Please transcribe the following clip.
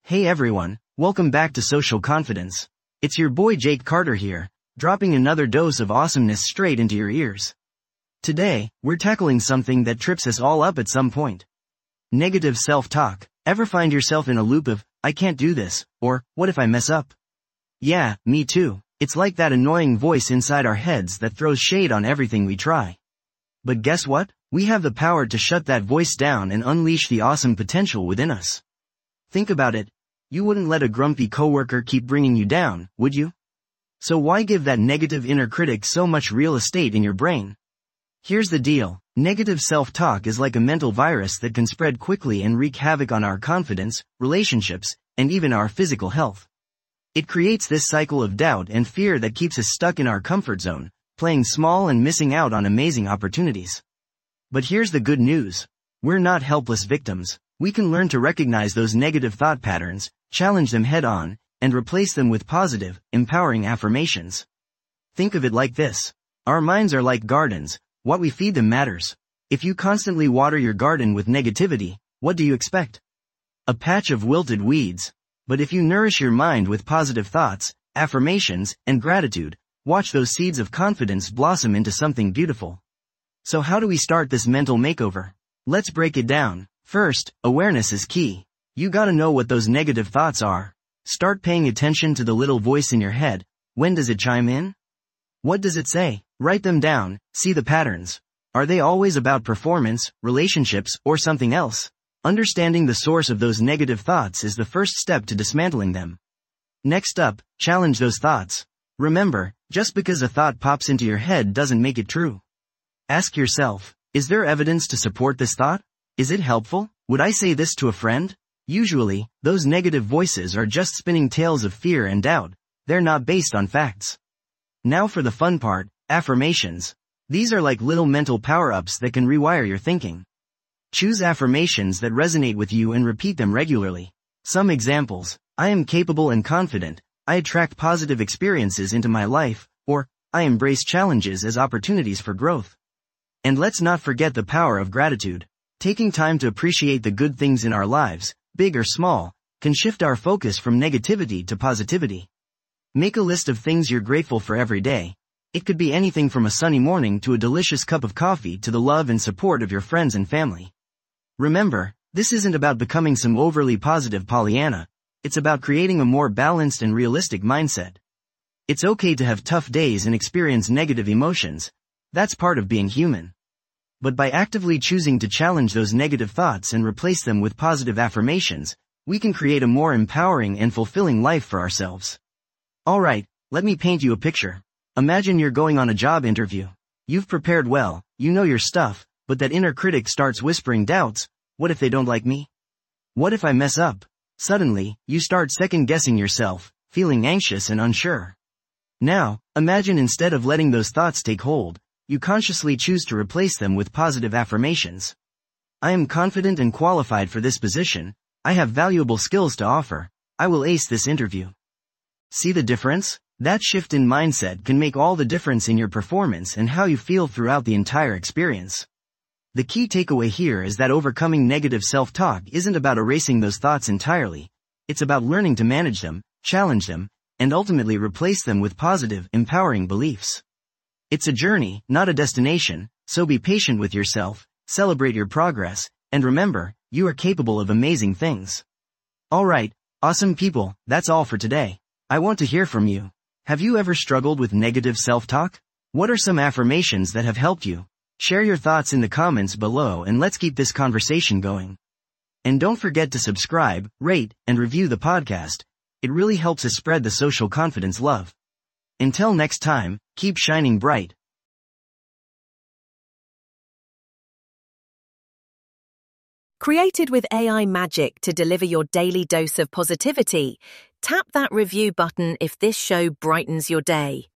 Hey everyone, welcome back to Social Confidence. It's your boy Jake Carter here, dropping another dose of awesomeness straight into your ears. Today, we're tackling something that trips us all up at some point. Negative self-talk. Ever find yourself in a loop of, I can't do this, or, what if I mess up? Yeah, me too. It's like that annoying voice inside our heads that throws shade on everything we try. But guess what? We have the power to shut that voice down and unleash the awesome potential within us. Think about it. You wouldn't let a grumpy coworker keep bringing you down, would you? So why give that negative inner critic so much real estate in your brain? Here's the deal. Negative self-talk is like a mental virus that can spread quickly and wreak havoc on our confidence, relationships, and even our physical health. It creates this cycle of doubt and fear that keeps us stuck in our comfort zone, playing small and missing out on amazing opportunities. But here's the good news. We're not helpless victims. We can learn to recognize those negative thought patterns, challenge them head-on, and replace them with positive, empowering affirmations. Think of it like this. Our minds are like gardens. What we feed them matters. If you constantly water your garden with negativity, what do you expect? A patch of wilted weeds. But if you nourish your mind with positive thoughts, affirmations, and gratitude, watch those seeds of confidence blossom into something beautiful. So how do we start this mental makeover? Let's break it down. First, awareness is key. You gotta know what those negative thoughts are. Start paying attention to the little voice in your head. When does it chime in? What does it say? Write them down, see the patterns. Are they always about performance, relationships, or something else? Understanding the source of those negative thoughts is the first step to dismantling them. Next up, challenge those thoughts. Remember, just because a thought pops into your head doesn't make it true. Ask yourself, is there evidence to support this thought? Is it helpful? Would I say this to a friend? Usually, those negative voices are just spinning tales of fear and doubt. They're not based on facts. Now for the fun part, affirmations. These are like little mental power-ups that can rewire your thinking. Choose affirmations that resonate with you and repeat them regularly. Some examples. I am capable and confident. I attract positive experiences into my life. Or, I embrace challenges as opportunities for growth. And let's not forget the power of gratitude. Taking time to appreciate the good things in our lives, big or small, can shift our focus from negativity to positivity. Make a list of things you're grateful for every day. It could be anything from a sunny morning to a delicious cup of coffee to the love and support of your friends and family. Remember, this isn't about becoming some overly positive Pollyanna. It's about creating a more balanced and realistic mindset. It's okay to have tough days and experience negative emotions. That's part of being human. But by actively choosing to challenge those negative thoughts and replace them with positive affirmations, we can create a more empowering and fulfilling life for ourselves. Alright, let me paint you a picture. Imagine you're going on a job interview. You've prepared well, you know your stuff, but that inner critic starts whispering doubts. What if they don't like me? What if I mess up? Suddenly, you start second-guessing yourself, feeling anxious and unsure. Now, imagine instead of letting those thoughts take hold, you consciously choose to replace them with positive affirmations. I am confident and qualified for this position. I have valuable skills to offer. I will ace this interview. See the difference? That shift in mindset can make all the difference in your performance and how you feel throughout the entire experience. The key takeaway here is that overcoming negative self-talk isn't about erasing those thoughts entirely. It's about learning to manage them, challenge them, and ultimately replace them with positive, empowering beliefs. It's a journey, not a destination, so be patient with yourself, celebrate your progress, and remember, you are capable of amazing things. Alright, awesome people, that's all for today. I want to hear from you. Have you ever struggled with negative self-talk? What are some affirmations that have helped you? Share your thoughts in the comments below and let's keep this conversation going. And don't forget to subscribe, rate, and review the podcast. It really helps us spread the social confidence love. Until next time, keep shining bright. Created with AI magic to deliver your daily dose of positivity, tap that review button if this show brightens your day.